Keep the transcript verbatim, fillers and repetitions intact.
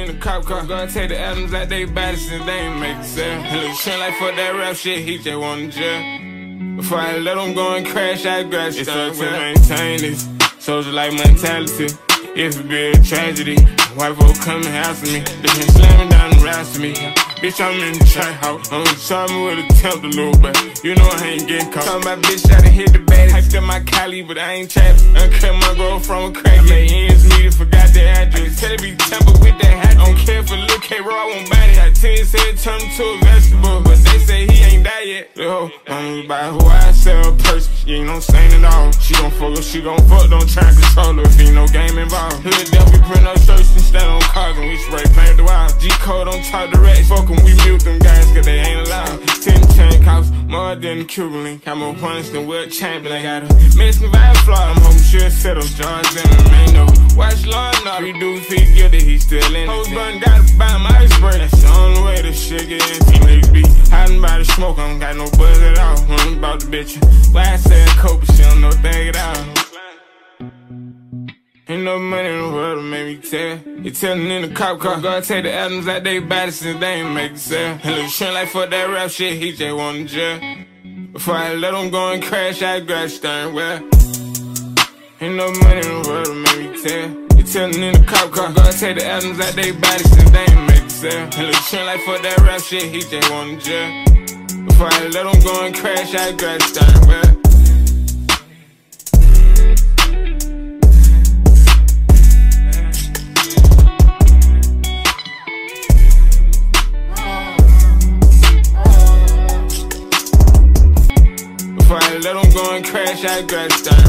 the cop car. Gonna take the albums like they body since they ain't make sense. And look, shit like fuck that rap shit, he just want to jail. Before I let him go and crash, I grab it. It's up to maintain this soldier like mentality. If it be a tragedy, white folk come and house me. They been slamming down the rest of me. Bitch, I'm in the trap house. I'm charming with a temp a little bit. You know I ain't getting caught. Talking about bitch, I done hit the baddest. Hyped up my collie, but I ain't trapping. Uncut my girl from a crack. I made ends meet, forgot the address. I can tell it be tempered with that hat. Don't care for Lil K Raw, I won't buy it. Got ten said turn him to a vegetable, but they say he ain't die yet. Yo, I'm about who I sell a person. She ain't no saint at all. She gon' fuck her, she gon' fuck, don't try and control her if ain't no game involved. Hood devil, we print up shirts and stand on cars and we spray paint the wild. G-code on top direct, fuck 'em, we mute them guys cause they ain't allowed. Ten chain costs more than Cuban link. I'm more punched than Will Chamberlain. Got a Mexican vibe flaw, I'm home sure settle Johns and them ain't no. Watch Law and Order, three dudes he guilty, he still in it. Hoes button gotta buy my spray. That's the only way this shit get in. Niggas be hiding by the smoke, I don't got no buzz at all. I'm about the bitch. Why I said coke, but she don't know thing at all. Ain't no money in the world to make me tell. You tellin' in the cop car. Gonna take the albums like they body since they ain't make it sell. And look, shit like fuck that rap shit, he just want to jail. Before I let him go and crash, I grab steering wheel. Ain't no money in the world to make me tell. You tellin' in the cop car. Gonna take the albums like they body since they ain't make it sell. And look, shit like fuck that rap shit, he just want to jail. Before I let him go and crash, I grab steering wheel. Before I let him go and crash, I grab steering.